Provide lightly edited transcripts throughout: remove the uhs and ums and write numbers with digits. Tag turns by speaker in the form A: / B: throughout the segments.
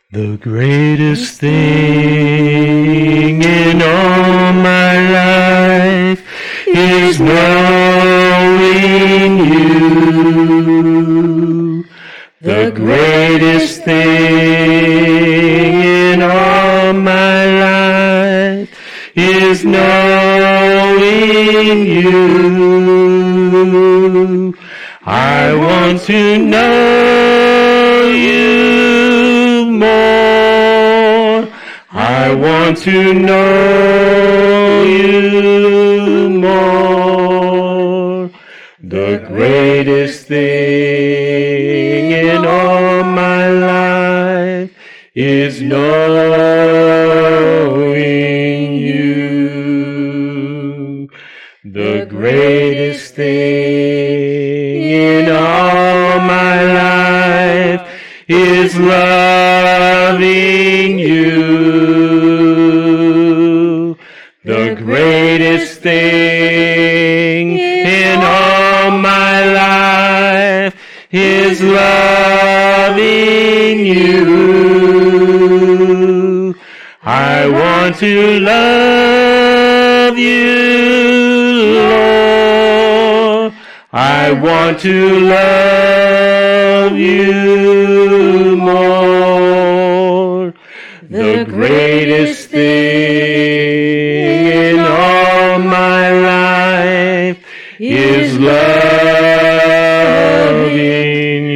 A: The greatest thing in all my life is knowing you. The greatest thing in all my life is knowing you. I want to know you more. I want to know you more. The greatest thing in all my life is knowing you. The greatest thing in all my life is loving you. The greatest thing in all my life is loving you. I want to love you, Lord. I want to love you more. The greatest thing in all my life is loving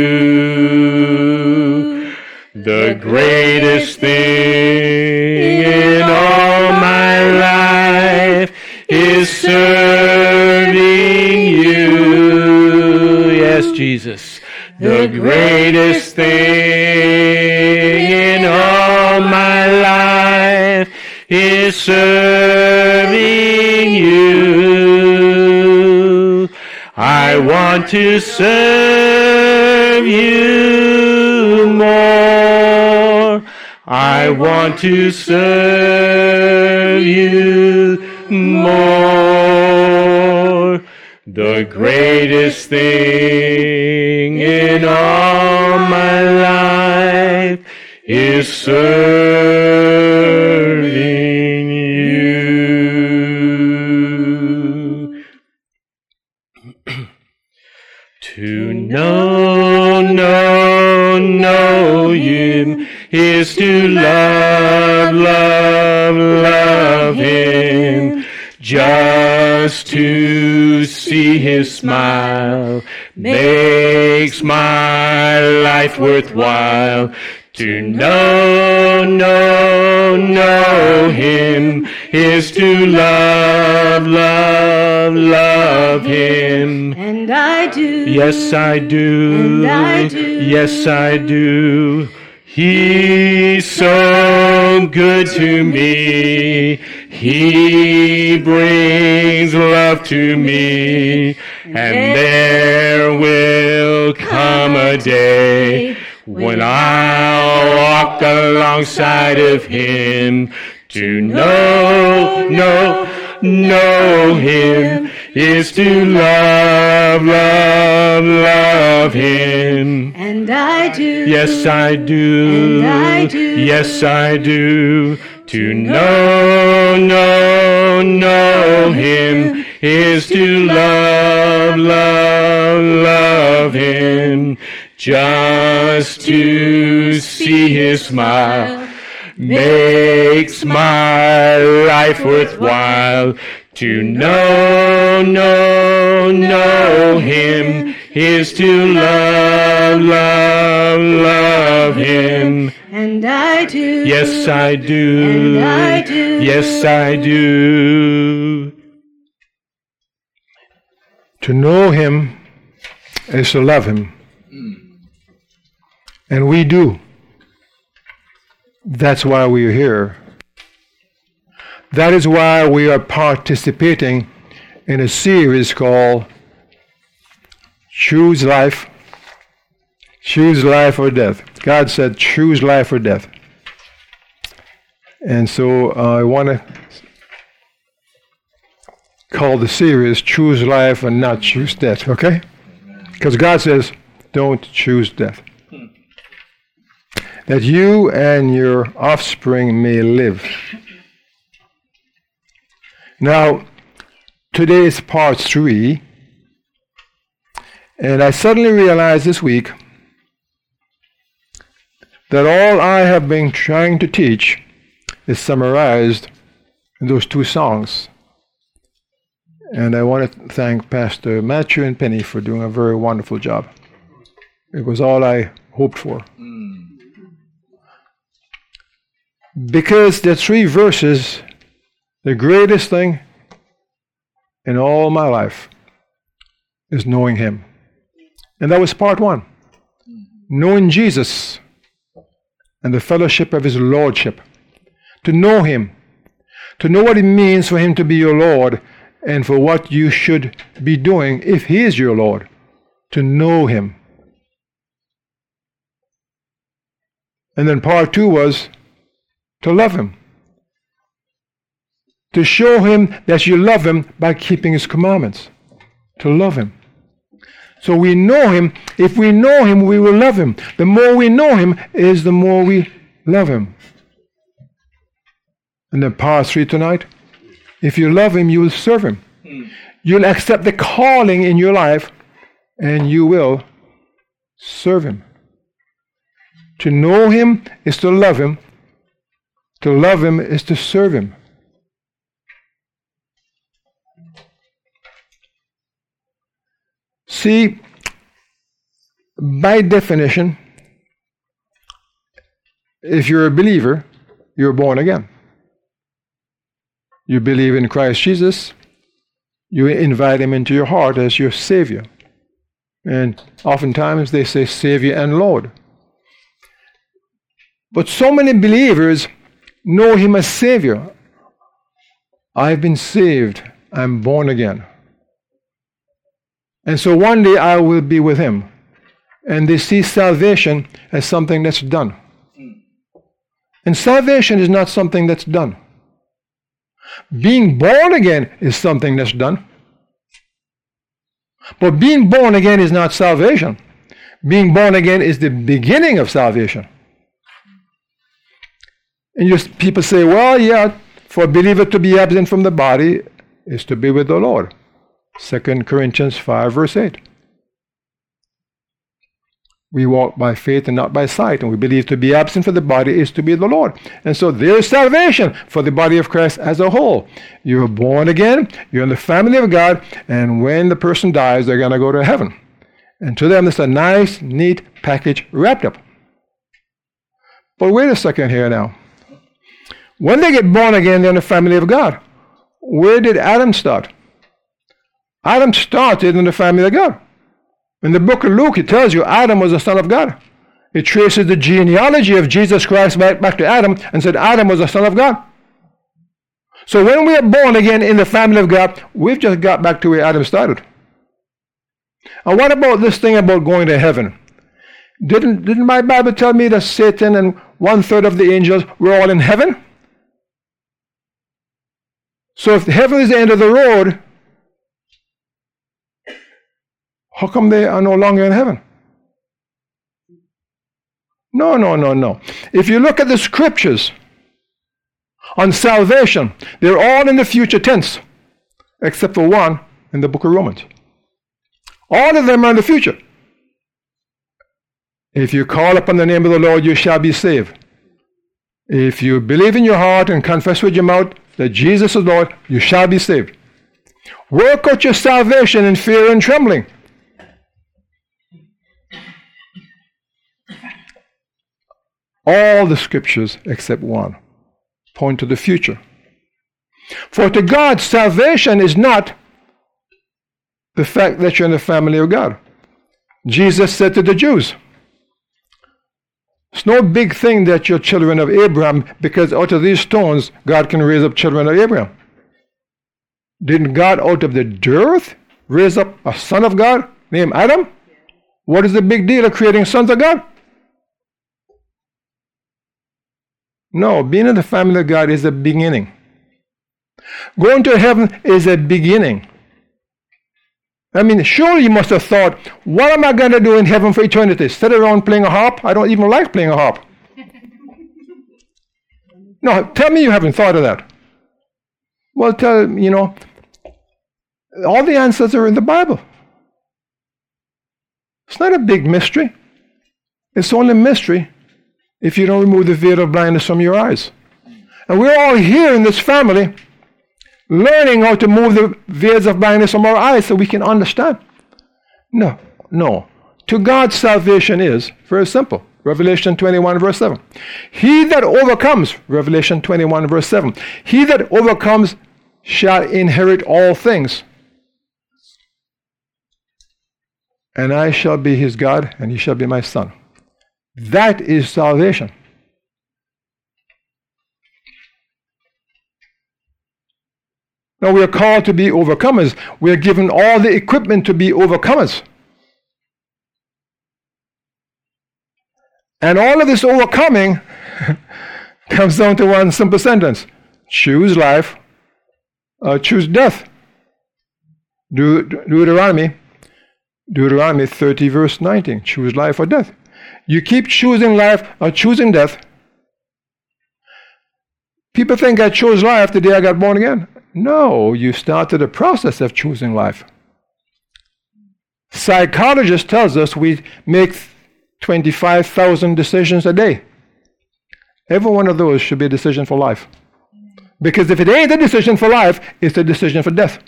A: you. The greatest thing in all my life is serving you. Yes, Jesus. The greatest thing in all my life is serving you. I want to serve you more. I want to serve you more. The greatest thing in all my life is serving you. To know him is to love him. Just to see his smile makes my life worthwhile. To know him is to love him.
B: And I do.
A: Yes, I do.
B: And I do.
A: Yes, I do. He's so good to me. He brings love to me. And there will come a day when I'll walk alongside of him. To know him is to love him.
B: And I do.
A: Yes, I do.
B: And I do.
A: Yes, I do. To know him is to love him. Just to see his smile makes my life worthwhile. To know him is to love him.
B: And I do.
A: Yes, I do.
B: And I do.
A: Yes, I do.
C: To know him is to love him. And we do. That's why we are here. That is why we are participating in a series called Choose Life. Choose life or death. God said, choose life or death. And so I want to call the series Choose Life and Not Choose Death, okay? Because God says, don't choose death. that you and your offspring may live. Now, today is part 3, and I suddenly realized this week that all I have been trying to teach is summarized in those 2 songs. And I want to thank Pastor Matthew and Penny for doing a very wonderful job. It was all I hoped for. Because the 3 verses, the greatest thing in all my life is knowing Him. And that was part 1. Knowing Jesus and the fellowship of His Lordship. To know Him. To know what it means for Him to be your Lord and for what you should be doing if He is your Lord. To know Him. And then part 2 was to love Him. To show Him that you love Him by keeping His commandments. To love Him. So we know Him. If we know Him, we will love Him. The more we know Him is the more we love Him. And then part 3 tonight, if you love Him, you will serve Him. You'll accept the calling in your life and you will serve Him. To know Him is to love Him. To love Him is to serve Him. See, by definition, if you're a believer, you're born again. You believe in Christ Jesus, you invite Him into your heart as your Savior. And oftentimes they say Savior and Lord. But so many believers know Him as Savior. I've been saved, I'm born again. And so one day I will be with Him. And they see salvation as something that's done. And salvation is not something that's done. Being born again is something that's done. But being born again is not salvation. Being born again is the beginning of salvation. And people say, well, yeah, for a believer to be absent from the body is to be with the Lord. 2 Corinthians 5 verse 8. We walk by faith and not by sight, and we believe to be absent from the body is to be the Lord. And so there's salvation for the body of Christ as a whole. You're born again, you're in the family of God, and when the person dies, they're going to go to heaven. And to them, it's a nice, neat package wrapped up. But wait a second here now. When they get born again, they're in the family of God. Where did Adam start? Adam started in the family of God. In the book of Luke, it tells you Adam was the son of God. It traces the genealogy of Jesus Christ back to Adam and said Adam was the son of God. So when we are born again in the family of God, we've just got back to where Adam started. And what about this thing about going to heaven? Didn't my Bible tell me that Satan and 1/3 of the angels were all in heaven? So if heaven is the end of the road, how come they are no longer in heaven? No. If you look at the scriptures on salvation, they're all in the future tense, except for one in the book of Romans. All of them are in the future. If you call upon the name of the Lord, you shall be saved. If you believe in your heart and confess with your mouth that Jesus is Lord, you shall be saved. Work out your salvation in fear and trembling. All the scriptures except one point to the future. For to God, salvation is not the fact that you're in the family of God. Jesus said to the Jews, it's no big thing that you're children of Abraham, because out of these stones, God can raise up children of Abraham. Didn't God out of the dirt raise up a son of God named Adam? What is the big deal of creating sons of God? No, being in the family of God is a beginning. Going to heaven is a beginning. I mean, surely you must have thought, what am I going to do in heaven for eternity? Sit around playing a harp? I don't even like playing a harp. No, tell me you haven't thought of that. Well, all the answers are in the Bible. It's not a big mystery. It's only a mystery if you don't remove the veil of blindness from your eyes. And we're all here in this family learning how to move the veils of blindness from our eyes so we can understand. No. To God, salvation is very simple. Revelation 21, verse 7. He that overcomes, Revelation 21, verse 7. He that overcomes shall inherit all things. And I shall be his God, and he shall be my son. That is salvation. Now we are called to be overcomers. We are given all the equipment to be overcomers. And all of this overcoming comes down to one simple sentence. Choose life or choose death. Deuteronomy 30, verse 19. Choose life or death. You keep choosing life or choosing death. People think I chose life the day I got born again. No, you started the process of choosing life. Psychologist tells us we make 25,000 decisions a day. Every one of those should be a decision for life. Because if it ain't a decision for life, it's a decision for death.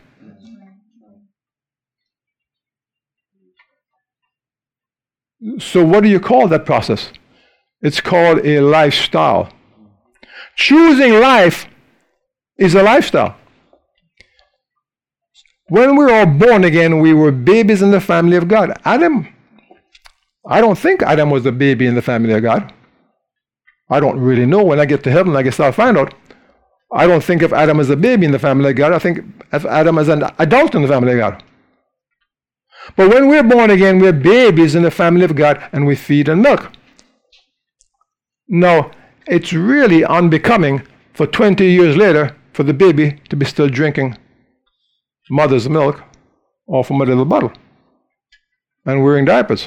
C: So what do you call that process? It's called a lifestyle. Choosing life is a lifestyle. When we were all born again, we were babies in the family of God. I don't think Adam was a baby in the family of God. I don't really know. When I get to heaven, I guess I'll find out. I don't think of Adam as a baby in the family of God. I think of Adam as an adult in the family of God. But when we're born again, we're babies in the family of God, and we feed on milk. Now, it's really unbecoming for 20 years later for the baby to be still drinking mother's milk or from a little bottle and wearing diapers.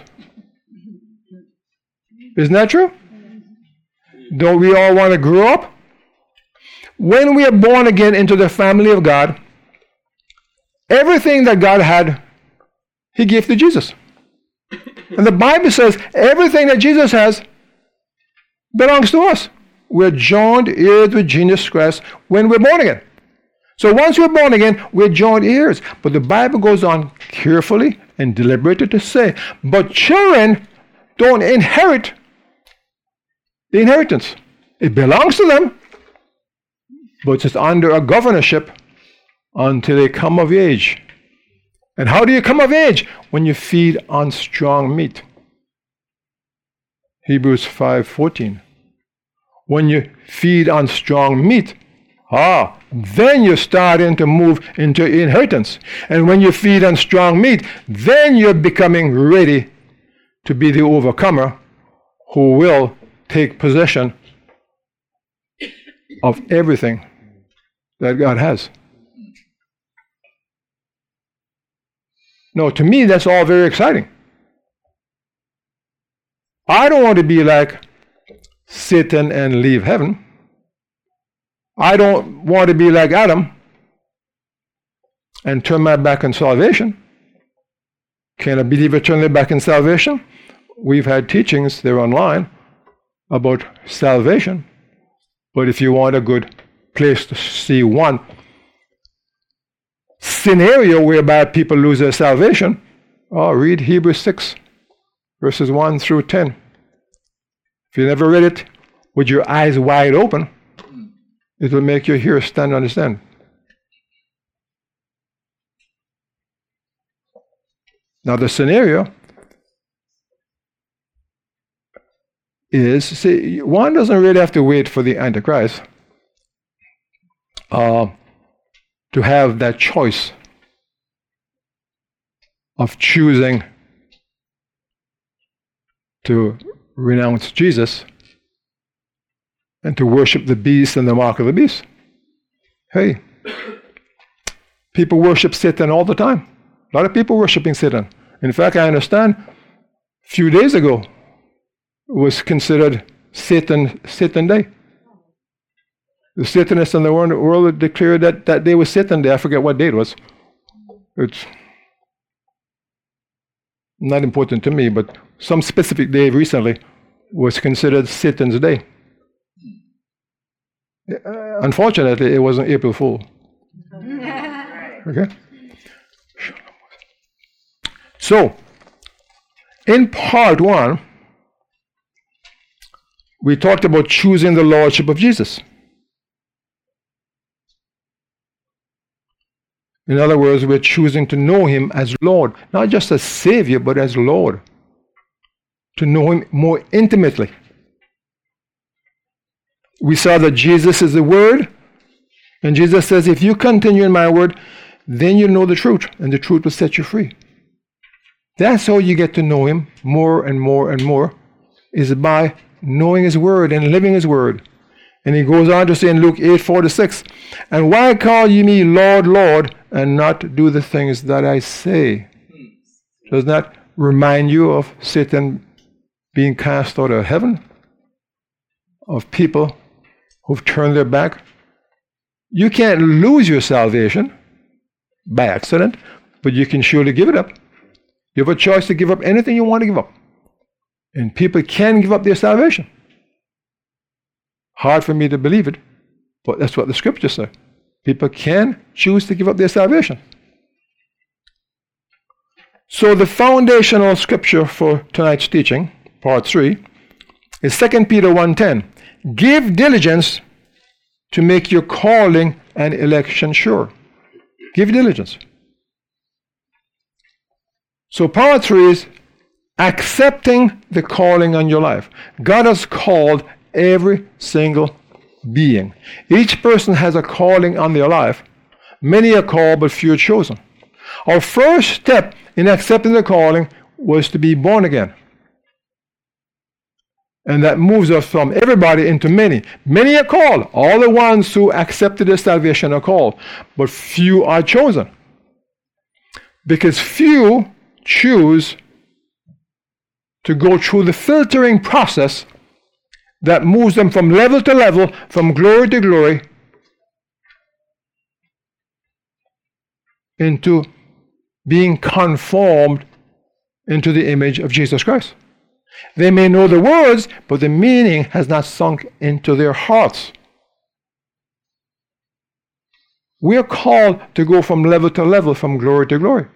C: Isn't that true? Don't we all want to grow up? When we are born again into the family of God, everything that God had, He gave to Jesus. And the Bible says everything that Jesus has belongs to us. We're joined heirs with Jesus Christ when we're born again. So once we're born again, we're joined heirs. But the Bible goes on carefully and deliberately to say, but children don't inherit the inheritance. It belongs to them, but it's under a governorship until they come of age. And how do you come of age? When you feed on strong meat. Hebrews 5:14. When you feed on strong meat, then you're starting to move into inheritance. And when you feed on strong meat, then you're becoming ready to be the overcomer who will take possession of everything that God has. No, to me, that's all very exciting. I don't want to be like Satan and leave heaven. I don't want to be like Adam and turn my back on salvation. Can a believer turn their back on salvation? We've had teachings, they're online, about salvation. But if you want a good place to see one scenario whereby people lose their salvation, read Hebrews 6, verses 1 through 10. If you never read it with your eyes wide open, it will make you hear, stand, understand. Now the scenario is, see, one doesn't really have to wait for the Antichrist to have that choice of choosing to renounce Jesus and to worship the beast and the mark of the beast. Hey, people worship Satan all the time. A lot of people worshiping Satan. In fact, I understand a few days ago was considered Satan Day. The Satanists in the world declared that day was Satan Day. I forget what day it was. It's not important to me, but some specific day recently was considered Satan's Day. Unfortunately, it wasn't April Fool. Okay? So, in part 1, we talked about choosing the Lordship of Jesus. In other words, we're choosing to know Him as Lord, not just as Savior, but as Lord. To know Him more intimately. We saw that Jesus is the Word, and Jesus says, if you continue in my Word, then you know the truth, and the truth will set you free. That's how you get to know Him more and more and more, is by knowing His Word and living His Word. And He goes on to say in Luke 8:46, and why call ye me Lord, Lord, and not do the things that I say? Does that remind you of Satan being cast out of heaven? Of people who've turned their back? You can't lose your salvation by accident, but you can surely give it up. You have a choice to give up anything you want to give up. And people can give up their salvation. Hard for me to believe it, but that's what the scriptures say. People can choose to give up their salvation. So the foundational scripture for tonight's teaching, part 3, is 2 Peter 1:10. Give diligence to make your calling and election sure. Give diligence. So part 3 is accepting the calling on your life. God has called every single being. Each person has a calling on their life. Many are called, but few are chosen. Our first step in accepting the calling was to be born again. And that moves us from everybody into many. Many are called. All the ones who accepted their salvation are called, but few are chosen. Because few choose to go through the filtering process that moves them from level to level, from glory to glory, into being conformed into the image of Jesus Christ. They may know the words, but the meaning has not sunk into their hearts. We are called to go from level to level, from glory to glory.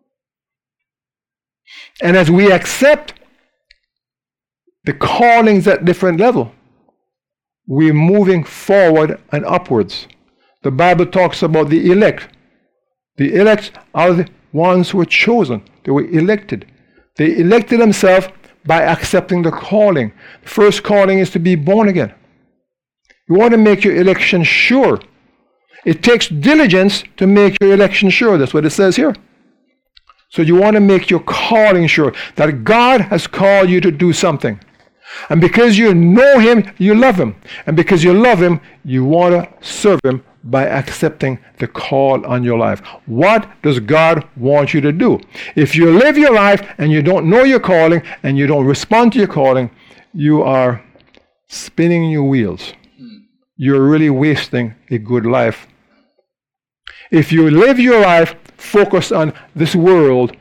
C: And as we accept the callings at different level, we're moving forward and upwards. The Bible talks about the elect. The elect are the ones who were chosen. They were elected. They elected themselves by accepting the calling. The first calling is to be born again. You want to make your election sure. It takes diligence to make your election sure. That's what it says here. So you want to make your calling sure, that God has called you to do something. And because you know Him, you love Him. And because you love Him, you want to serve Him by accepting the call on your life. What does God want you to do? If you live your life and you don't know your calling and you don't respond to your calling, you are spinning your wheels. You're really wasting a good life. If you live your life focused on this world,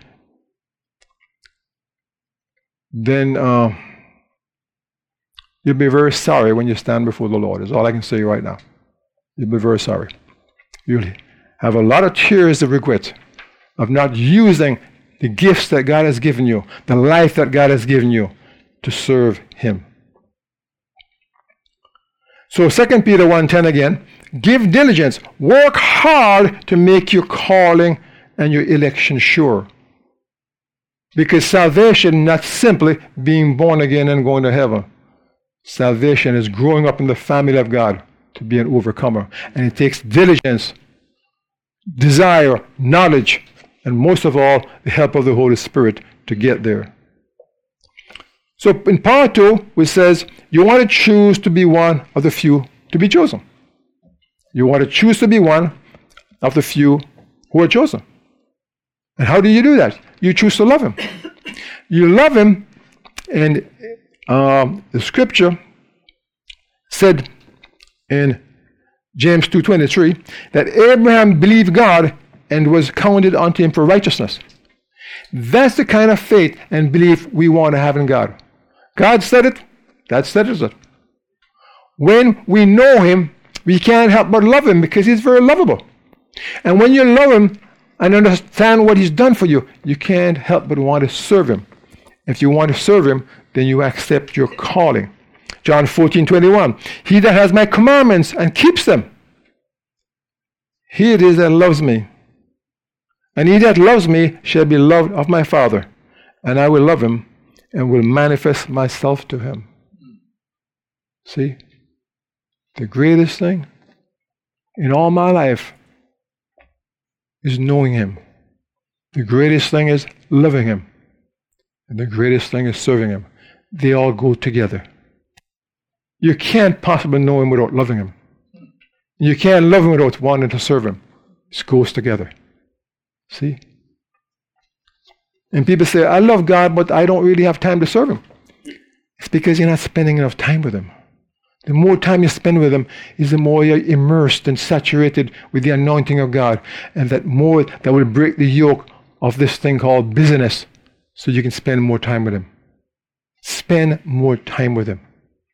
C: then you'll be very sorry when you stand before the Lord, is all I can say right now. You'll be very sorry. You'll have a lot of tears of regret of not using the gifts that God has given you, the life that God has given you, to serve Him. So 2 Peter 1:10 again, give diligence, work hard to make your calling and your election sure. Because salvation is not simply being born again and going to heaven. Salvation is growing up in the family of God to be an overcomer. And it takes diligence, desire, knowledge, and most of all, the help of the Holy Spirit to get there. So in part 2, which says, you want to choose to be one of the few to be chosen. You want to choose to be one of the few who are chosen. And how do you do that? You choose to love Him. You love Him, and the scripture said in James 2:23, that Abraham believed God and was counted unto him for righteousness. That's the kind of faith and belief we want to have in God. God said it, that settles it. When we know him, we can't help but love him because he's very lovable. And when you love him and understand what he's done for you, you can't help but want to serve him. If you want to serve him, then you accept your calling. John 14:21, he that has my commandments and keeps them, he it is that loves me. And he that loves me shall be loved of my Father, and I will love him and will manifest myself to him. See, the greatest thing in all my life is knowing him. The greatest thing is loving him. And the greatest thing is serving him. They all go together. You can't possibly know him without loving him. You can't love him without wanting to serve him. It goes together. See? And people say, I love God, but I don't really have time to serve him. It's because you're not spending enough time with him. The more time you spend with him is the more you're immersed and saturated with the anointing of God. And that more that will break the yoke of this thing called busyness so you can spend more time with him. Spend more time with him.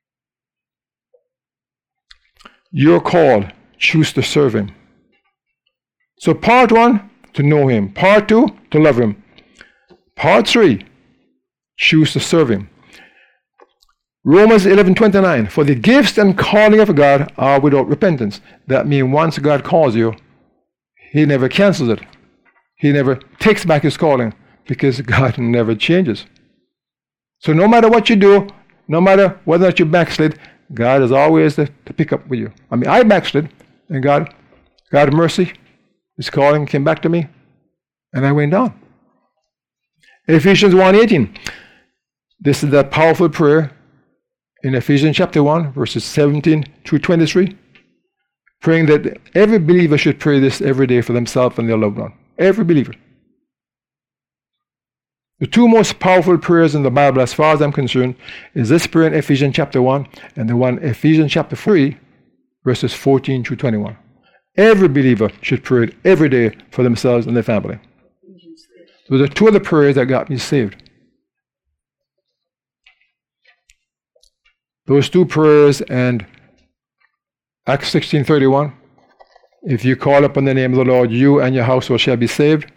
C: You're called, choose to serve him. So part 1, to know him. Part 2, to love him. Part 3, choose to serve him. Romans 11:29, for the gifts and calling of God are without repentance. That means once God calls you, he never cancels it. He never takes back his calling because God never changes. So no matter what you do, no matter whether or not you backslid, God is always there to pick up with you. I mean, I backslid, and God of mercy, his calling came back to me, and I went on. Ephesians 1:18, this is that powerful prayer in Ephesians chapter 1, verses 17 through 23, praying that every believer should pray this every day for themselves and their loved one. Every believer. The two most powerful prayers in the Bible, as far as I'm concerned, is this prayer in Ephesians chapter 1 and the one Ephesians chapter 3, verses 14 through 21. Every believer should pray it every day for themselves and their family. Those are two of the prayers that got me saved. Those two prayers and Acts 16:31, if you call upon the name of the Lord, you and your household shall be saved.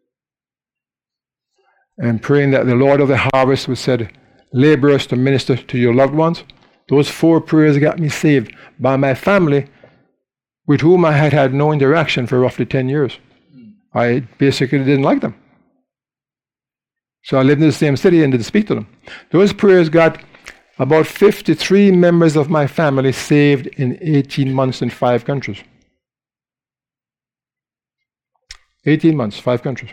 C: And praying that the Lord of the harvest would send laborers to minister to your loved ones. Those 4 prayers got me saved by my family, with whom I had had no interaction for roughly 10 years. I basically didn't like them. So I lived in the same city and didn't speak to them. Those prayers got about 53 members of my family saved in 18 months in 5 countries. 18 months, 5 countries.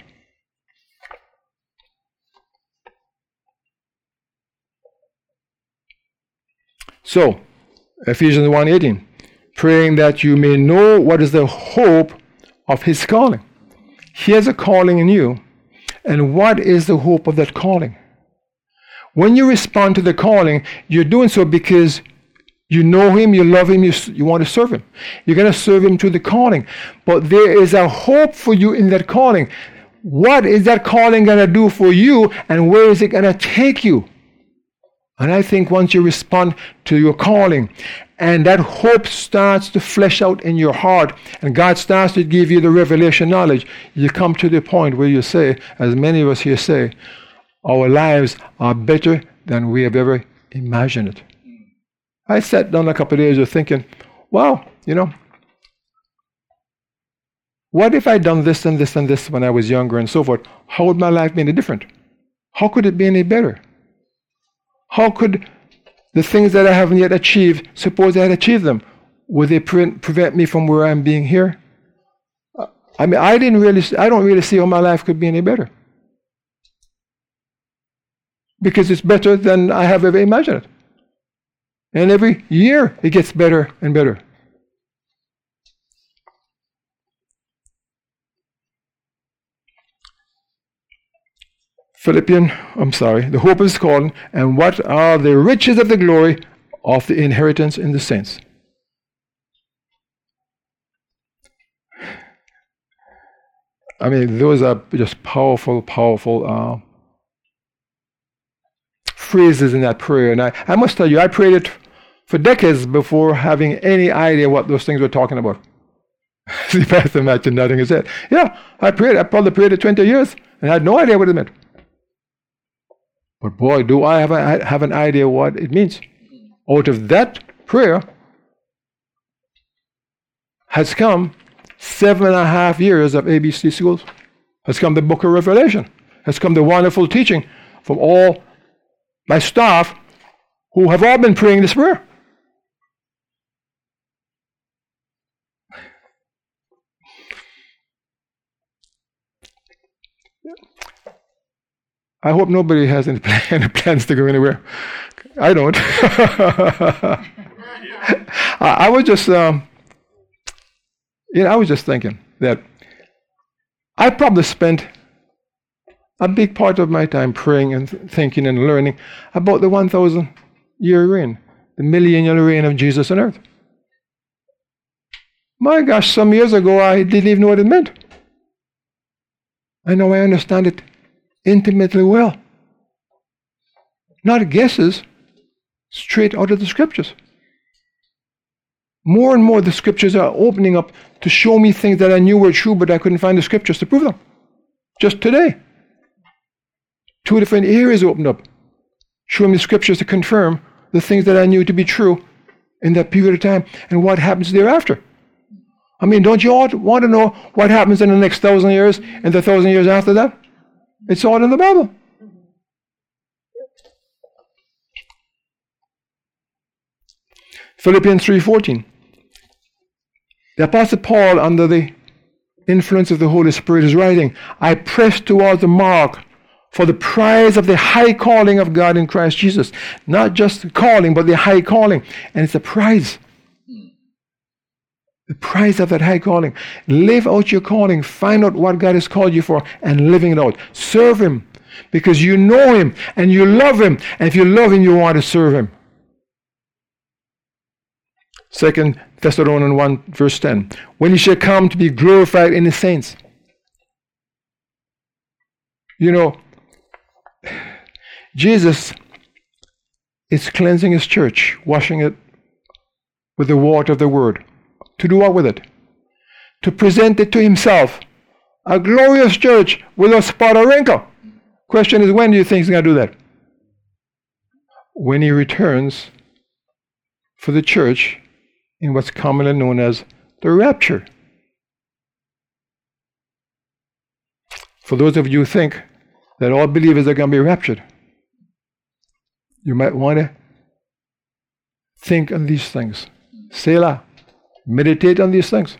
C: So, Ephesians 1:18, praying that you may know what is the hope of his calling. He has a calling in you. And what is the hope of that calling? When you respond to the calling, you're doing so because you know him, you love him, you want to serve him. You're going to serve him to the calling. But there is a hope for you in that calling. What is that calling going to do for you, and where is it going to take you? And I think once you respond to your calling, and that hope starts to flesh out in your heart, and God starts to give you the revelation knowledge, you come to the point where you say, as many of us here say, our lives are better than we have ever imagined it. I sat down a couple of days ago thinking, wow, what if I'd done this and this and this when I was younger and so forth? How would my life be any different? How could it be any better? How could the things that I haven't yet achieved, suppose I had achieved them, would they prevent me from where I'm being here? I mean, I don't really see how my life could be any better. Because it's better than I have ever imagined it. And every year it gets better and better. The hope of his calling, and what are the riches of the glory of the inheritance in the saints. I mean, those are just powerful, powerful phrases in that prayer. And I must tell you, I prayed it for decades before having any idea what those things were talking about. See, Pastor Matthew nodding his head. Yeah, I probably prayed it 20 years and had no idea what it meant. But boy, do I have an idea what it means. Out of that prayer has come 7.5 years of ABC schools. Has come the book of Revelation. Has come the wonderful teaching from all my staff who have all been praying this prayer. I hope nobody has any plans to go anywhere. I don't. I was just, I was just thinking that I probably spent a big part of my time praying and thinking and learning about the 1,000-year reign, the millennial reign of Jesus on earth. My gosh, some years ago I didn't even know what it meant. I know I understand it intimately well. Not guesses, straight out of the scriptures. More and more the scriptures are opening up to show me things that I knew were true, but I couldn't find the scriptures to prove them. Just today, 2 different areas opened up, showing me scriptures to confirm the things that I knew to be true in that period of time and what happens thereafter. I mean, don't you all want to know what happens in the next 1,000 years and the 1,000 years after that? It's all in the Bible. Philippians 3:14. The Apostle Paul, under the influence of the Holy Spirit, is writing, I press towards the mark for the prize of the high calling of God in Christ Jesus. Not just the calling, but the high calling. And it's a prize. The prize of that high calling. Live out your calling. Find out what God has called you for and living it out. Serve Him because you know Him and you love Him. And if you love Him, you want to serve Him. 2 Thessalonians 1 verse 10. When He shall come to be glorified in His saints. You know, Jesus is cleansing His church, washing it with the water of the Word. To do what with it? To present it to Himself. A glorious church without spot or wrinkle. Question is, when do you think He's going to do that? When He returns for the church in what's commonly known as the rapture. For those of you who think that all believers are going to be raptured, you might want to think on these things. Selah. Meditate on these things.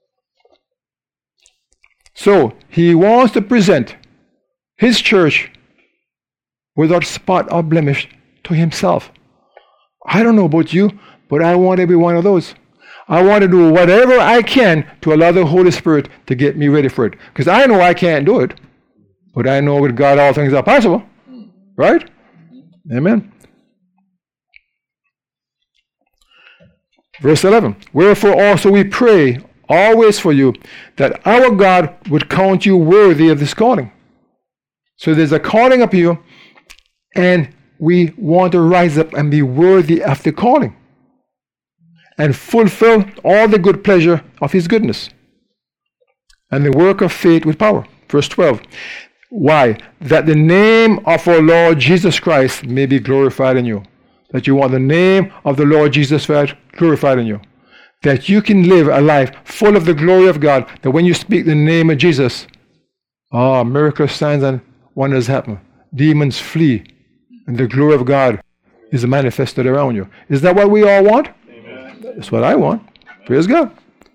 C: So, He wants to present His church without spot or blemish to Himself. I don't know about you, but I want to be one of those. I want to do whatever I can to allow the Holy Spirit to get me ready for it. Because I know I can't do it, but I know with God all things are possible. Right? Amen. Verse 11, wherefore also we pray always for you, that our God would count you worthy of this calling. So there's a calling up you, and we want to rise up and be worthy of the calling, and fulfill all the good pleasure of His goodness, and the work of faith with power. Verse 12, why? That the name of our Lord Jesus Christ may be glorified in you. That you want the name of the Lord Jesus Christ glorified in you. That you can live a life full of the glory of God. That when you speak the name of Jesus, miracles, signs, and wonders happen. Demons flee. And the glory of God is manifested around you. Is that what we all want? Amen. That's what I want. Praise God.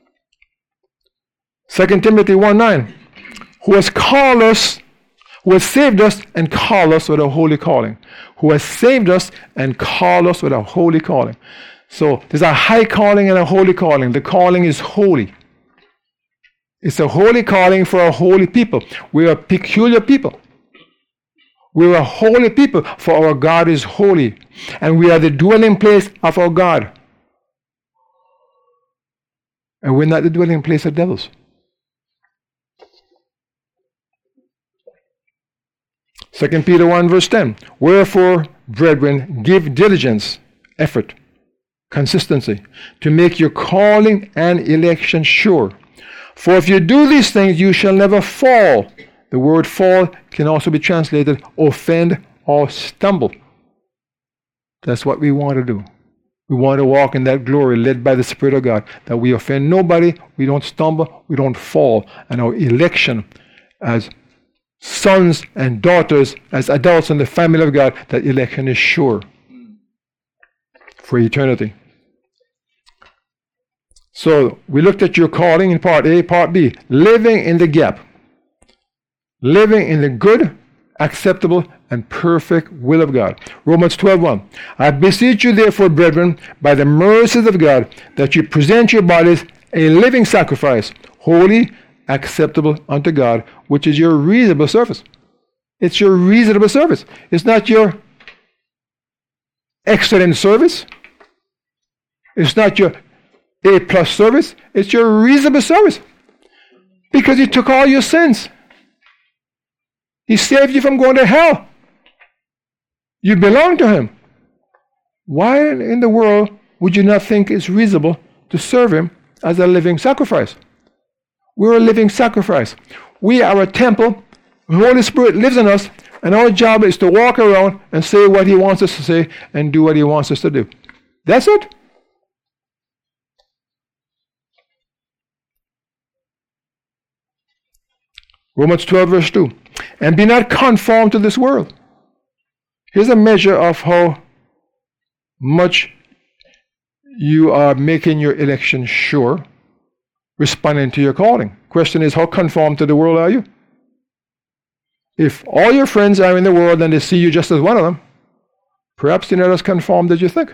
C: 2 Timothy 1:9. Who has called us, who has saved us and called us with a holy calling. Who has saved us and called us with a holy calling. So there's a high calling and a holy calling. The calling is holy. It's a holy calling for a holy people. We are a peculiar people. We are a holy people, for our God is holy. And we are the dwelling place of our God. And we're not the dwelling place of devils. 2 Peter 1 verse 10. Wherefore, brethren, give diligence, effort, consistency, to make your calling and election sure. For if you do these things, you shall never fall. The word fall can also be translated offend or stumble. That's what we want to do. We want to walk in that glory led by the Spirit of God, that we offend nobody, we don't stumble, we don't fall. And our election as sons and daughters, as adults in the family of God, that election is sure for eternity. So we looked at your calling in part A, part B. Living in the gap. Living in the good, acceptable, and perfect will of God. Romans 12:1. I beseech you therefore, brethren, by the mercies of God, that you present your bodies a living sacrifice, holy, acceptable unto God, which is your reasonable service. It's your reasonable service. It's not your excellent service. It's not your A+ service. It's your reasonable service. Because He took all your sins. He saved you from going to hell. You belong to Him. Why in the world would you not think it's reasonable to serve Him as a living sacrifice? We're a living sacrifice. We are a temple. The Holy Spirit lives in us, and our job is to walk around and say what He wants us to say and do what He wants us to do. That's it. Romans 12 verse 2. And be not conformed to this world. Here's a measure of how much you are making your election sure, responding to your calling. Question is, how conformed to the world are you? If all your friends are in the world and they see you just as one of them, perhaps you're not as conformed as you think.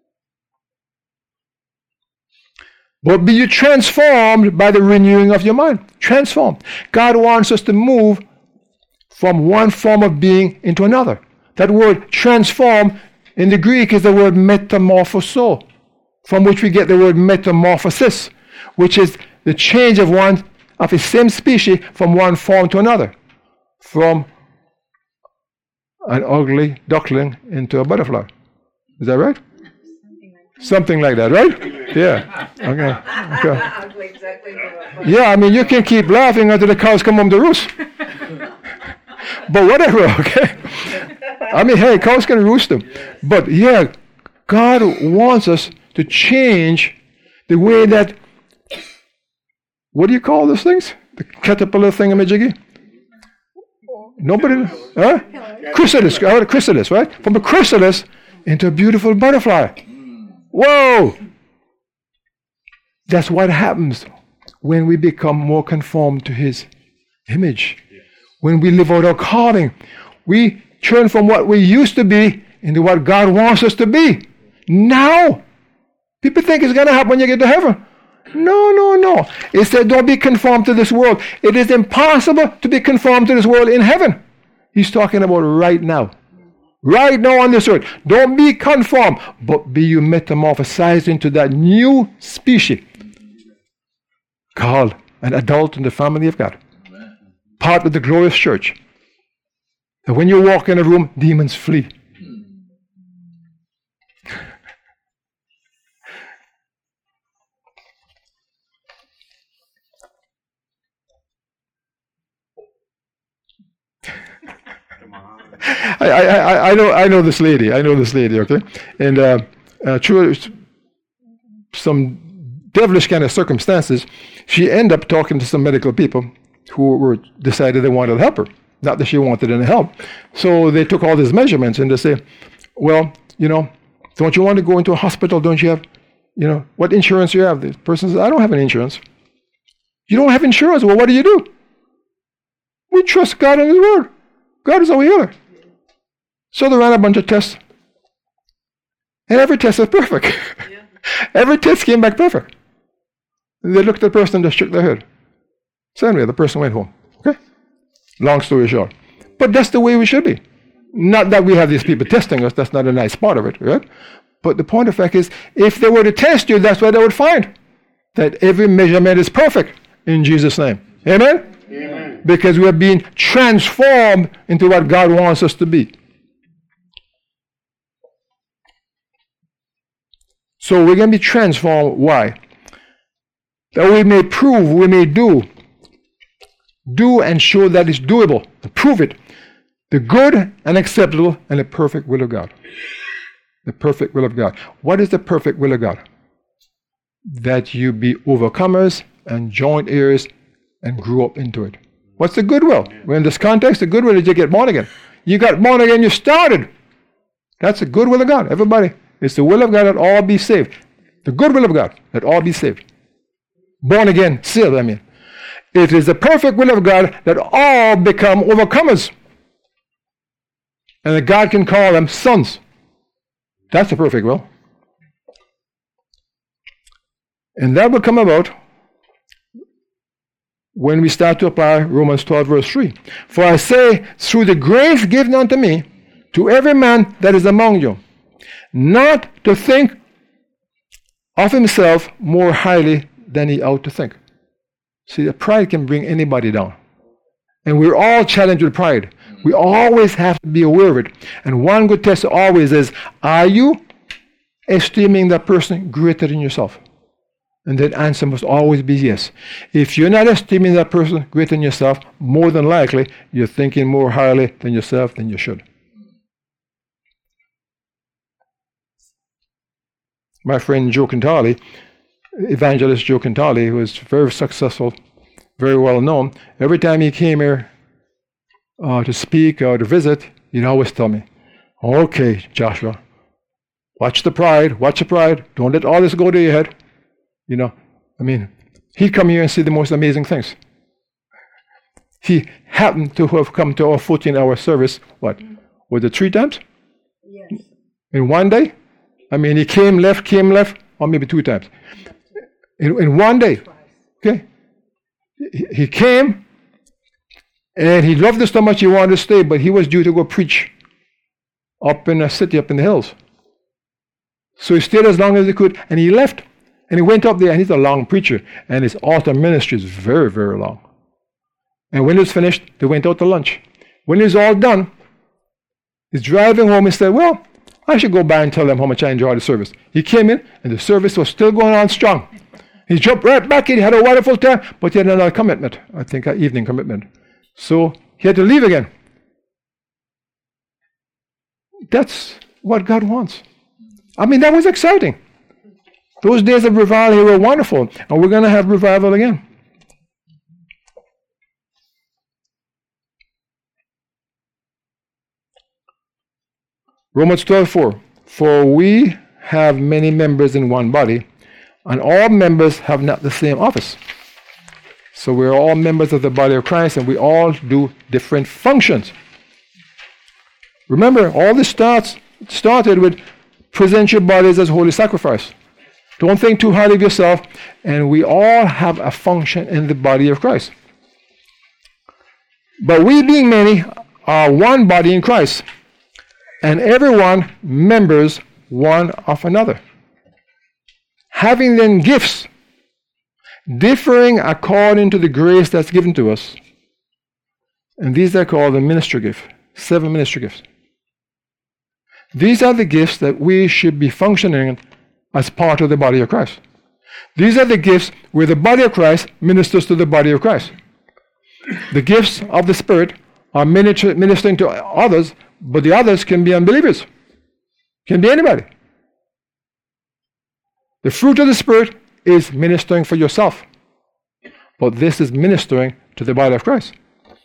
C: But be you transformed by the renewing of your mind. Transformed. God wants us to move from one form of being into another. That word transform in the Greek is the word metamorphoso, from which we get the word metamorphosis, which is the change of one of the same species from one form to another, from an ugly duckling into a butterfly. Is that right? Something like that, right? Yeah. Okay. Yeah, I mean, you can keep laughing until the cows come home to roost. But whatever, okay? I mean, hey, cows can roost them. But yeah, God wants us to change the way that, what do you call those things? The caterpillar thingamajiggy? Nobody? Huh? Chrysalis, chrysalis, right? From a chrysalis into a beautiful butterfly. Whoa! That's what happens when we become more conformed to His image. When we live out our calling, we turn from what we used to be into what God wants us to be. Now, people think it's going to happen when you get to heaven. No. It said, don't be conformed to this world. It is impossible to be conformed to this world in heaven. He's talking about right now. Right now on this earth. Don't be conformed, but be you metamorphosized into that new species called an adult in the family of God. Part of the glorious church. And when you walk in a room, demons flee. I know this lady. Okay, and through some devilish kind of circumstances, she ended up talking to some medical people who were decided they wanted to help her. Not that she wanted any help. So they took all these measurements and they say, well, don't you want to go into a hospital? Don't you have, what insurance do you have? The person says, I don't have any insurance. You don't have insurance? Well, what do? We trust God and His Word. God is our healer. So they ran a bunch of tests. And every test was perfect. Yeah. Every test came back perfect. And they looked at the person and just shook their head. So anyway, the person went home. Okay? Long story short. But that's the way we should be. Not that we have these people testing us. That's not a nice part of it, right? But the point of fact is, if they were to test you, that's what they would find. That every measurement is perfect in Jesus' name. Amen? Amen. because we are being transformed into what God wants us to be. So we're going to be transformed. Why? That we may prove, we may do and show that it's doable. Prove it. The good and acceptable and the perfect will of God. The perfect will of God. What is the perfect will of God? That you be overcomers and joint heirs and grew up into it. What's the good will? Well, in this context, the good will is you get born again. You got born again, you started. That's the good will of God. Everybody, it's the will of God that all be saved. The good will of God that all be saved. Born again, sealed, I mean. It is the perfect will of God that all become overcomers. And that God can call them sons. That's the perfect will. And that will come about when we start to apply Romans 12, verse 3. For I say, through the grace given unto me, to every man that is among you, not to think of himself more highly than he ought to think. See, the pride can bring anybody down. And we're all challenged with pride. We always have to be aware of it. And one good test always is, are you esteeming that person greater than yourself? And the answer must always be yes. If you're not esteeming that person greater than yourself, more than likely you're thinking more highly than yourself than you should. My friend Joe Quintali, evangelist Joe Quintali, who is very successful, very well known, every time he came here to speak or to visit, he'd always tell me, okay, Joshua, watch the pride, don't let all this go to your head. You know, I mean, he'd come here and see the most amazing things. He happened to have come to our 14-hour service, what, was it 3 times?
B: Yes.
C: In one day? I mean, he came, left, or maybe 2 times. In one day. Okay? He came, and he loved us so much he wanted to stay, but he was due to go preach up in a city, up in the hills. So he stayed as long as he could, and he left. And he went up there, and he's a long preacher, and his author ministry is very, very long. And when it was finished, they went out to lunch. When it was all done, he's driving home. He said, well, I should go by and tell them how much I enjoyed the service. He came in, and the service was still going on strong. He jumped right back in. He had a wonderful time, but he had another commitment, I think an evening commitment. So he had to leave again. That's what God wants. I mean, that was exciting. Those days of revival here were wonderful, and we're going to have revival again. Romans 12:4. For we have many members in one body, and all members have not the same office. So we're all members of the body of Christ, and we all do different functions. Remember, all this started with present your bodies as holy sacrifice. Don't think too highly of yourself, and we all have a function in the body of Christ. But we, being many, are one body in Christ, and everyone members one of another, having then gifts differing according to the grace that's given to us. And these are called the ministry gift, 7 ministry gifts. These are the gifts that we should be functioning as part of the body of Christ. These are the gifts where the body of Christ ministers to the body of Christ. The gifts of the Spirit are ministering to others, but the others can be unbelievers. Can be anybody. The fruit of the Spirit is ministering for yourself, but this is ministering to the body of Christ.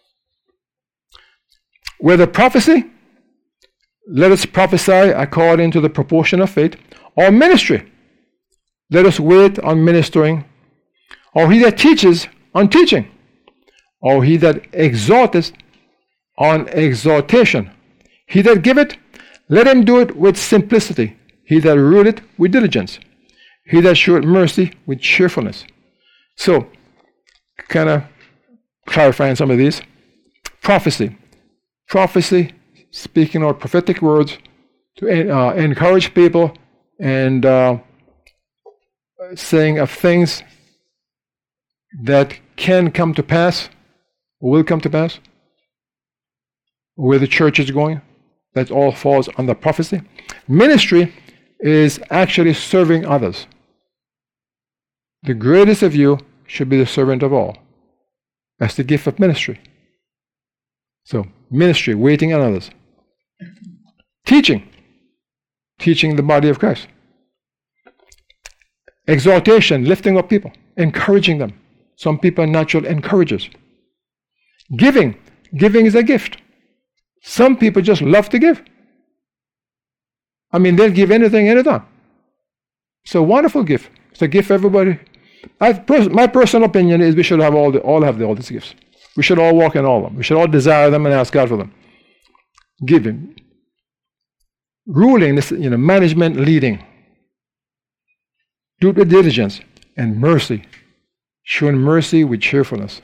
C: Whether prophecy, let us prophesy according to the proportion of faith, or ministry, let us wait on ministering, or he that teaches on teaching, or he that exhorteth on exhortation. He that giveth, let him do it with simplicity. He that ruleth with diligence. He that showeth mercy with cheerfulness. So, kind of clarifying some of these. Prophecy. Prophecy, speaking out prophetic words to encourage people and saying of things that can come to pass will come to pass, where the church is going. That all falls under prophecy. Ministry is actually serving others. The greatest of you should be the servant of all. That's the gift of ministry. So, ministry, waiting on others. Teaching the body of Christ. Exhortation, lifting up people, encouraging them. Some people are natural encouragers. Giving is a gift. Some people just love to give. I mean, they'll give anything, anytime. It's a wonderful gift. It's a gift for everybody. My personal opinion is we should have all these gifts. We should all walk in all of them. We should all desire them and ask God for them. Giving. Ruling, management, leading. Do it with diligence and mercy. Showing mercy with cheerfulness.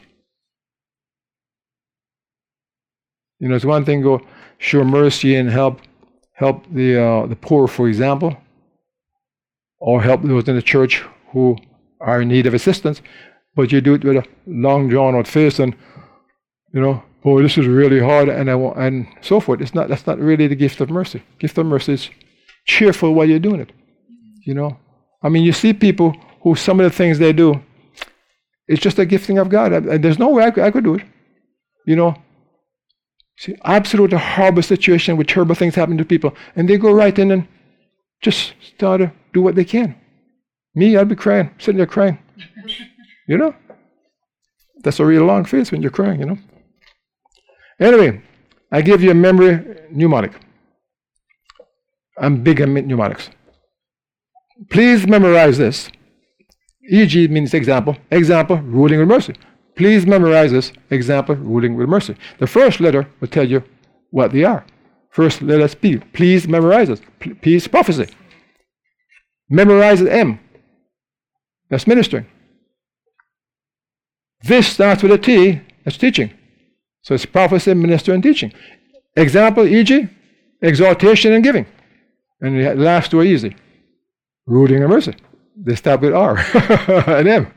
C: It's one thing go show mercy and help the poor, for example, or help those in the church who are in need of assistance, but you do it with a long drawn out face and boy, this is really hard, and so forth. That's not really the gift of mercy. Gift of mercy is cheerful while you're doing it. I mean, you see people who some of the things they do, it's just a gifting of God. And there's no way I could do it. See, absolutely horrible situation with terrible things happening to people, and they go right in and just start to do what they can. Me, I'd be crying, sitting there crying. That's a real long face when you're crying, Anyway, I give you a memory mnemonic. I'm big on mnemonics. Please memorize this. E.g. means example. Example, ruling with mercy. Please memorize this. Example, ruling with mercy. The first letter will tell you what they are. First letter is P. Please memorize this. P is prophecy. Memorize it, M. That's ministering. This starts with a T. That's teaching. So it's prophecy, minister, and teaching. Example, e.g., exhortation and giving. And the last two are easy. Ruling and mercy. They start with R and M.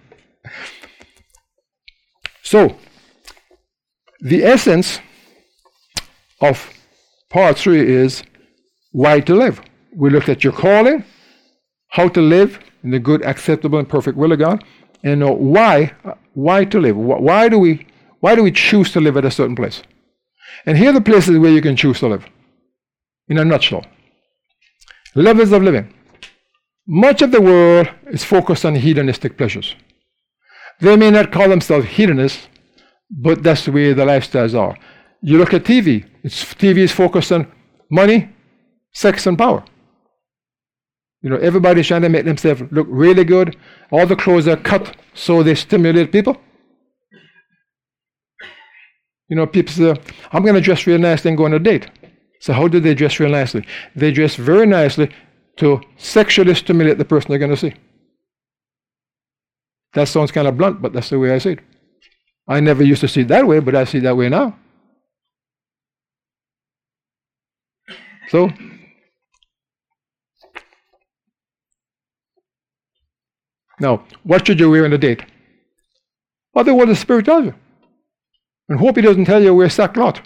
C: So, the essence of part 3 is why to live. We looked at your calling, how to live in the good, acceptable, and perfect will of God, and why to live. Why do we choose to live at a certain place? And here are the places where you can choose to live. In a nutshell. Levels of living. Much of the world is focused on hedonistic pleasures. They may not call themselves hedonists, but that's the way the lifestyles are. You look at TV. TV is focused on money, sex, and power. Everybody's trying to make themselves look really good. All the clothes are cut so they stimulate people. People say, I'm going to dress real nicely and go on a date. So how do they dress real nicely? They dress very nicely to sexually stimulate the person they're going to see. That sounds kind of blunt, but that's the way I see it. I never used to see it that way, but I see it that way now. So, now, what should you wear on a date? Well, the word of the Spirit tells you. And hope He doesn't tell you wear sackcloth.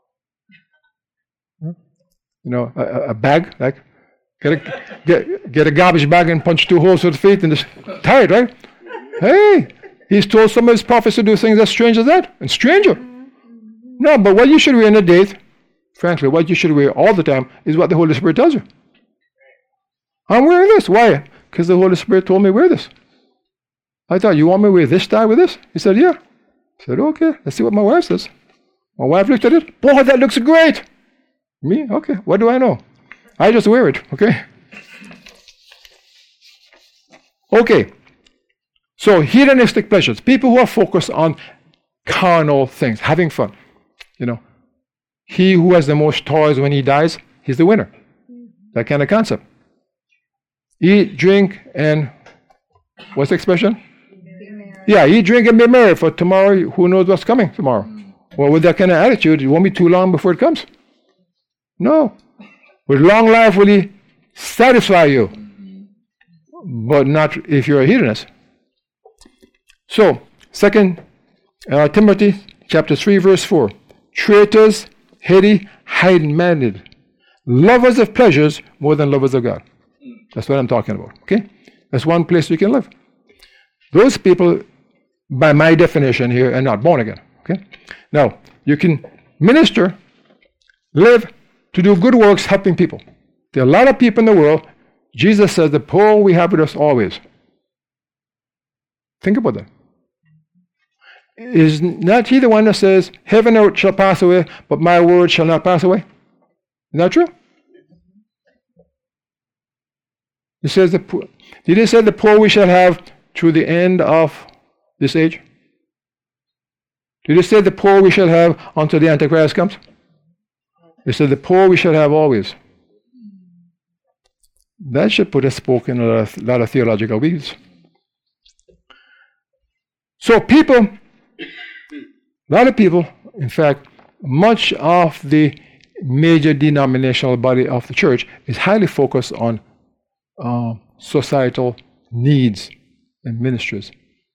C: A bag, like, get a garbage bag and punch 2 holes with the feet and just tie it, right? Hey, He's told some of His prophets to do things as strange as that, and stranger. No, but what you should wear on a date, frankly, what you should wear all the time is what the Holy Spirit tells you. I'm wearing this. Why? Because the Holy Spirit told me wear this. I thought, you want me to wear this tie with this? He said, yeah. I said, okay, let's see what my wife says. My wife looked at it. Boy, that looks great. Me? Okay, what do I know? I just wear it, okay? Okay. So, hedonistic pleasures. People who are focused on carnal things, having fun. He who has the most toys when he dies, he's the winner. That kind of concept. Eat, drink, and what's the expression? Yeah, eat, drink, and be merry, for tomorrow, who knows what's coming tomorrow? Well, with that kind of attitude, it won't be too long before it comes. No. With long life will He satisfy you, but not if you're a hedonist. So, 2 Timothy chapter 3, verse 4. Traitors, heady, high-minded, lovers of pleasures more than lovers of God. That's what I'm talking about, okay? That's one place you can live. Those people, by my definition here, are not born again, okay? Now, you can minister, live, to do good works, helping people. There are a lot of people in the world. Jesus says, the poor we have with us always. Think about that. Is not he the one that says, heaven and earth shall pass away, but my word shall not pass away? Is that true? He says, did he say the poor we shall have through the end of this age? Did he say the poor we shall have until the Antichrist comes? He said the poor we shall have always. That should put a spoke in a lot of theological weeds. So people, a lot of people, in fact, much of the major denominational body of the church is highly focused on societal needs and ministries.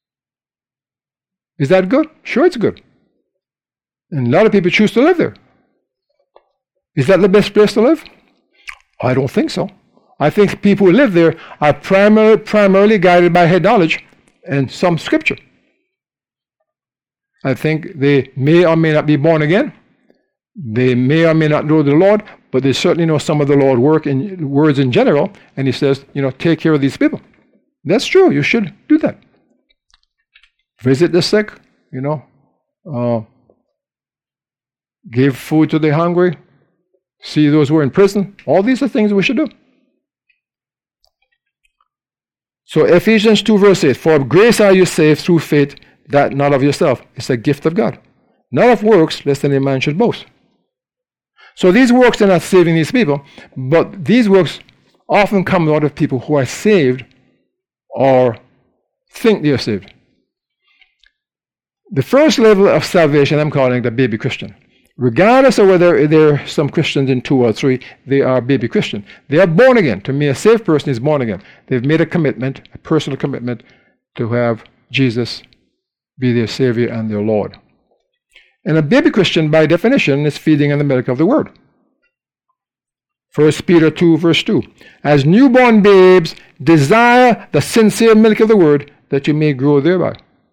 C: Is that good? Sure, it's good. And a lot of people choose to live there. Is that the best place to live? I don't think so. I think people who live there are primarily guided by head knowledge and some scripture. I think they may or may not be born again. They may or may not know the Lord, but they certainly know some of the Lord's words in general. And he says, take care of these people. That's true. You should do that. Visit the sick, give food to the hungry, see those who are in prison. All these are things we should do. So Ephesians 2 verse 8, for of grace are you saved through faith, that not of yourself. It's a gift of God. Not of works, lest any man should boast. So these works are not saving these people, but these works often come out of people who are saved or think they are saved. The first level of salvation I'm calling the baby Christian. Regardless of whether there are some Christians in 2 or 3, they are baby Christian. They are born again. To me, a saved person is born again. They've made a commitment, a personal commitment, to have Jesus be their Savior and their Lord. And a baby Christian, by definition, is feeding on the milk of the Word. 1 Peter 2, verse 2. As newborn babes, desire the sincere milk of the Word, that you may grow thereby.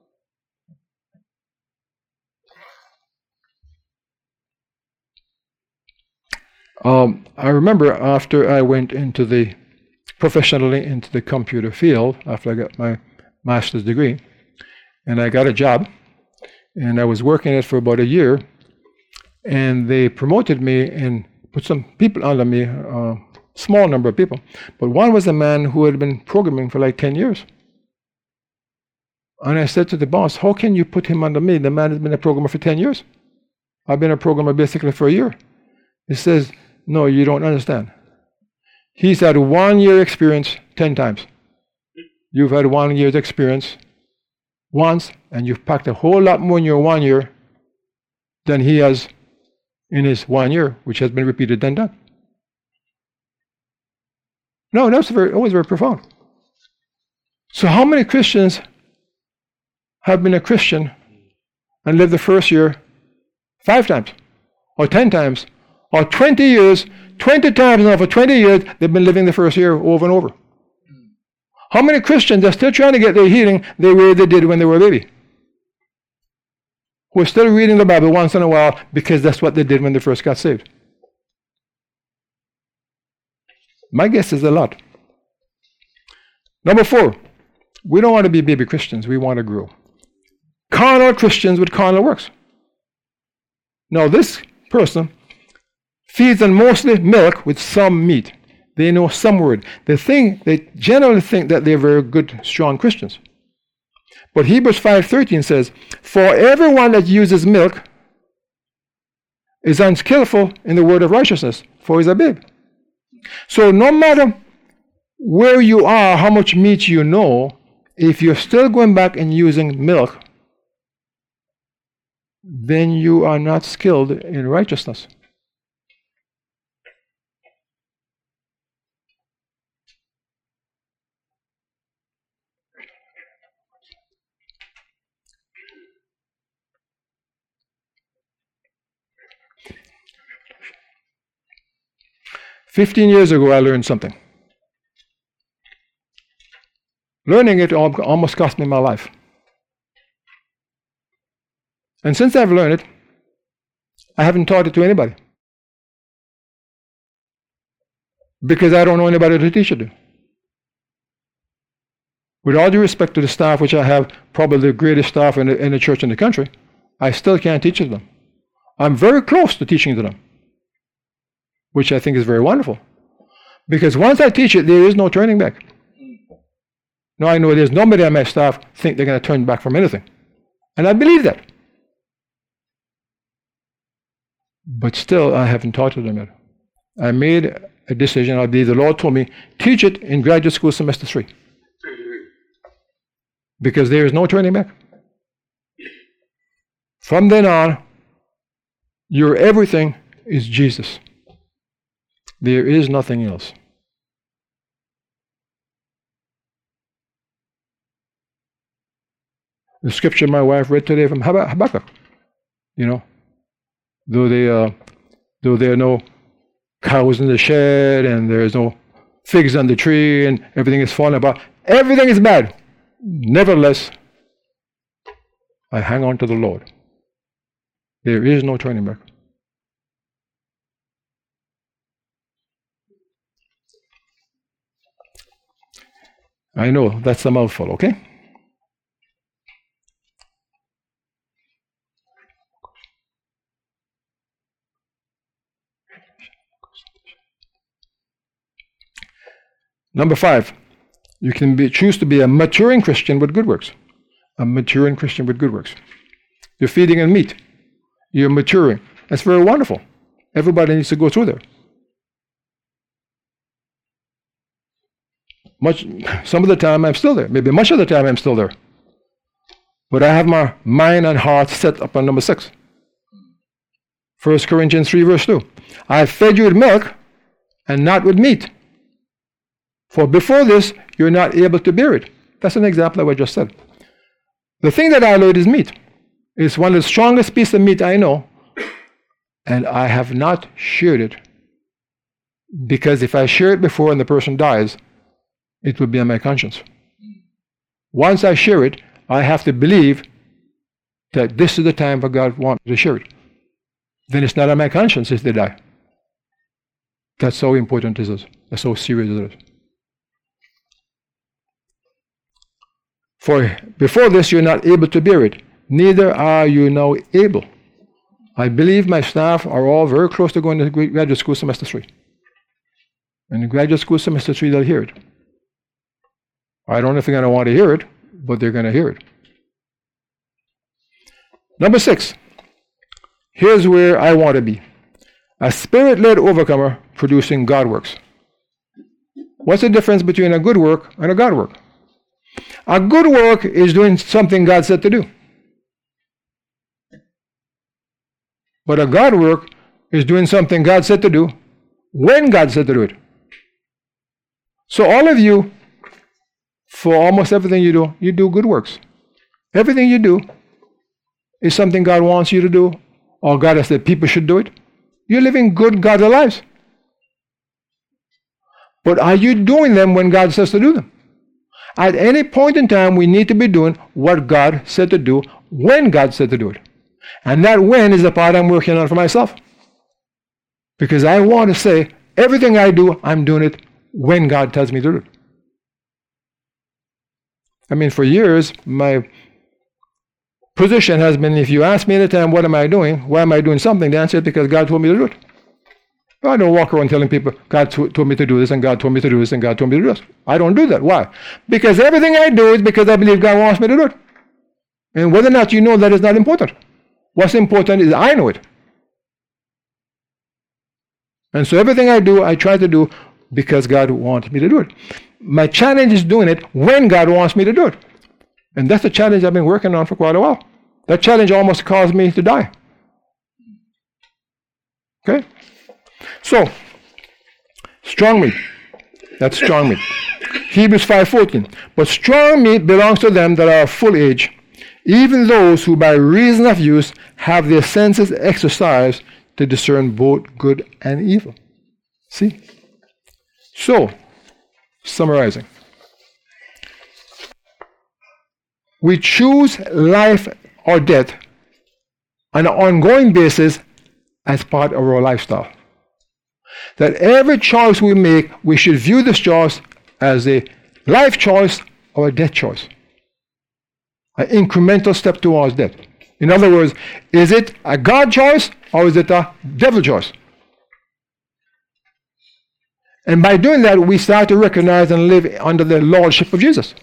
C: I remember after I went professionally into the computer field, after I got my master's degree, and I got a job, and I was working it for about a year, and they promoted me and put some people under me, a small number of people, but one was a man who had been programming for like 10 years. And I said to the boss, how can you put him under me? The man has been a programmer for 10 years. I've been a programmer basically for a year. He says, no, you don't understand. He's had 1 year experience 10 times. You've had 1 year's experience once, and you've packed a whole lot more in your 1 year than he has in his 1 year, which has been repeated 10 times. No, that's always very profound. So how many Christians have been a Christian and lived the first year 5 times, or 10 times, or 20 years, 20 times now for 20 years, they've been living the first year over and over? How many Christians are still trying to get their healing the way they did when they were a baby? Who are still reading the Bible once in a while because that's what they did when they first got saved? My guess is a lot. Number 4, we don't want to be baby Christians. We want to grow. Carnal Christians with carnal works. Now this person feeds on mostly milk with some meat. They know some word. They generally think that they're very good, strong Christians. But Hebrews 5:13 says, for everyone that uses milk is unskillful in the word of righteousness, for he's a babe. So no matter where you are, how much meat you know, if you're still going back and using milk, then you are not skilled in righteousness. 15 years ago, I learned something. Learning it almost cost me my life. And since I've learned it, I haven't taught it to anybody. Because I don't know anybody to teach it to. With all due respect to the staff, which I have probably the greatest staff in the church in the country, I still can't teach it to them. I'm very close to teaching it to them, which I think is very wonderful. Because once I teach it, there is no turning back. Now I know there's nobody on my staff think they're going to turn back from anything. And I believe that. But still, I haven't taught them yet. I made a decision. I believe the Lord told me, teach it in graduate school semester 3. Because there is no turning back. From then on, your everything is Jesus. There is nothing else. The scripture my wife read today from Habakkuk, though there are no cows in the shed and there's no figs on the tree and everything is falling apart, everything is bad. Nevertheless, I hang on to the Lord. There is no turning back. I know that's a mouthful, okay? Number 5, you can choose to be a maturing Christian with good works. A maturing Christian with good works. You're feeding on meat. You're maturing. That's very wonderful. Everybody needs to go through there. Some of the time I'm still there. Maybe much of the time I'm still there. But I have my mind and heart set up on number 6. 1 Corinthians 3 verse 2. I fed you with milk and not with meat. For before this, you're not able to bear it. That's an example of what I just said. The thing that I learned is meat. It's one of the strongest pieces of meat I know. And I have not shared it. Because if I share it before and the person dies, it will be on my conscience. Once I share it, I have to believe that this is the time for God wants me to share it. Then it's not on my conscience if they die. That's how important it is. That's how serious it is. For before this, you're not able to bear it. Neither are you now able. I believe my staff are all very close to going to graduate school semester 3. And in graduate school semester 3, they'll hear it. I don't know if they're going to want to hear it, but they're going to hear it. Number 6. Here's where I want to be. A spirit-led overcomer producing God works. What's the difference between a good work and a God work? A good work is doing something God said to do. But a God work is doing something God said to do when God said to do it. So all of you, for almost everything you do good works. Everything you do is something God wants you to do, or God has said people should do it. You're living good, godly lives. But are you doing them when God says to do them? At any point in time, we need to be doing what God said to do when God said to do it. And that when is the part I'm working on for myself. Because I want to say, everything I do, I'm doing it when God tells me to do it. I mean, for years, my position has been, if you ask me any time, what am I doing? Why am I doing something? The answer is because God told me to do it. I don't walk around telling people, God told me to do this, and God told me to do this, and God told me to do this. I don't do that. Why? Because everything I do is because I believe God wants me to do it. And whether or not you know that is not important. What's important is I know it. And so everything I do, I try to do because God wants me to do it. My challenge is doing it when God wants me to do it. And that's the challenge I've been working on for quite a while. That challenge almost caused me to die. Okay? So, strong meat. That's strong meat. Hebrews 5:14. But strong meat belongs to them that are of full age, even those who by reason of use have their senses exercised to discern both good and evil. See? So, summarizing. We choose life or death on an ongoing basis as part of our lifestyle. That every choice we make, we should view this choice as a life choice or a death choice. An incremental step towards death. In other words, is it a God choice or is it a devil choice? And by doing that, we start to recognize and live under the lordship of Jesus.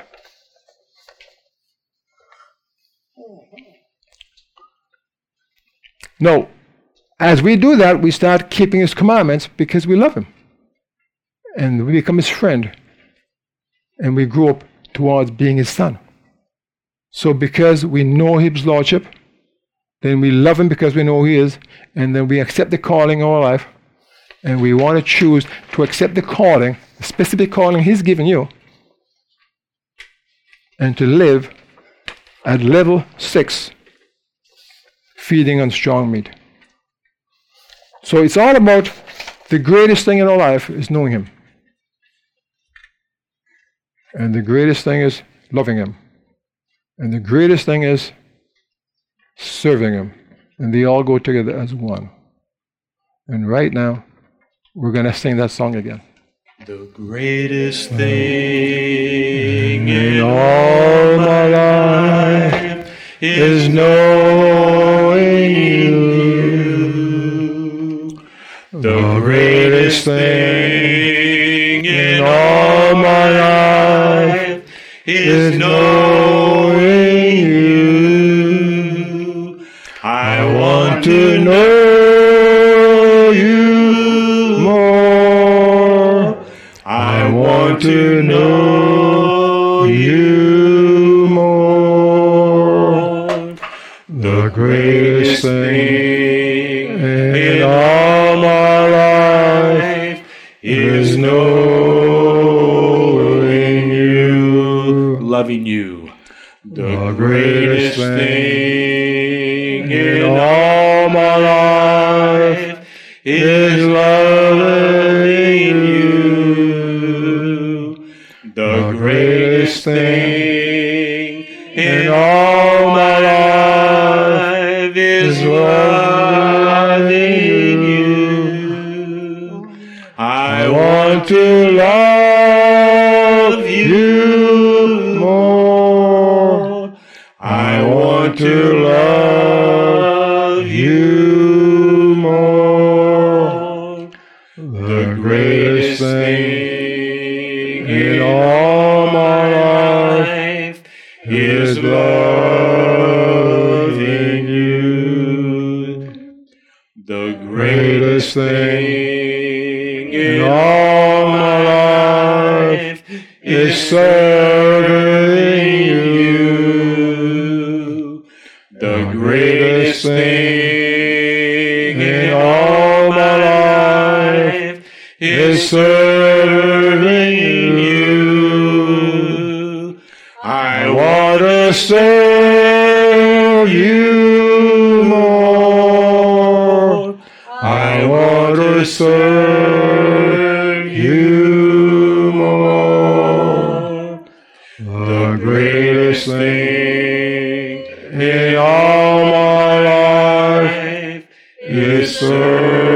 C: Now, as we do that, we start keeping His commandments because we love Him. And we become His friend. And we grow up towards being His son. So because we know His lordship, then we love Him because we know who He is, and then we accept the calling of our life, and we want to choose to accept the calling, the specific calling He's given you, and to live at level 6, feeding on strong meat. So it's all about the greatest thing in our life is knowing Him. And the greatest thing is loving Him. And the greatest thing is serving Him. And they all go together as one. And right now, we're going to sing that song again.
A: The greatest thing in all my life is knowing you. The greatest thing in all my life is knowing you. I want to know you more. I want to know you more. The greatest thing in all my life is knowing you, loving you. The greatest thing in all my life is loving you. The greatest thing in all my life is loving you. I want to love you more. I want to love you more. The greatest thing in all my life is loving you. The greatest thing in all my life is serving you. The greatest thing in all my life is serving you. I want to serve you more. I want to serve you more. The greatest thing in all my life is serving